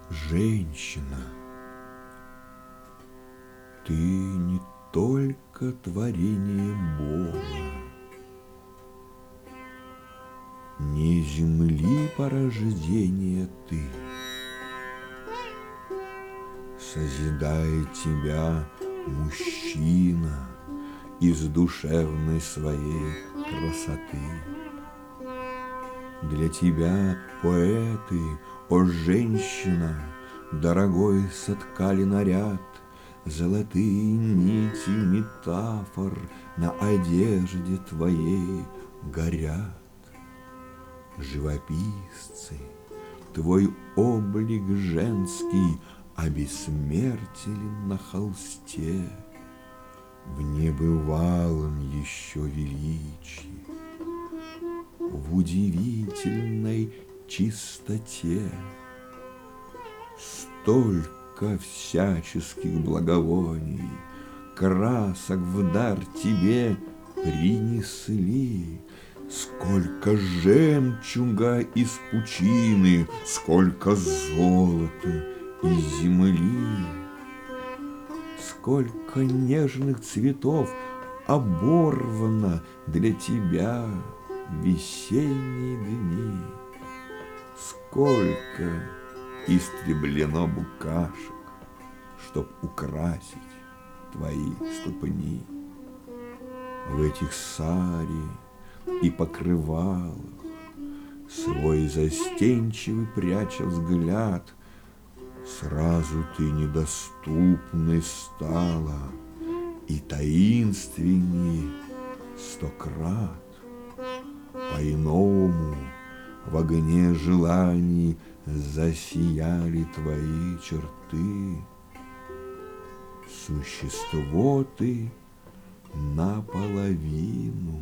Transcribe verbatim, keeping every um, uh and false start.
Женщина, ты не только творение Бога, не земли порождение ты. Созидает тебя мужчина из душевной своей красоты. Для тебя поэты, о женщина, дорогой соткали наряд, золотые нити метафор на одежде твоей горят. Живописцы, твой облик женский обессмертелен на холсте в небывалом еще величии, в удивительной чистоте. Столько всяческих благовоний, красок в дар тебе принесли, сколько жемчуга из пучины, сколько золота из земли, сколько нежных цветов оборвано для тебя в весенние дни, сколько истреблено букашек, чтоб украсить твои ступни. В этих сари и покрывалах свой застенчивый пряча взгляд, сразу ты недоступной стала и таинственней сто крат. По-иному в огне желаний засияли твои черты. Существо ты наполовину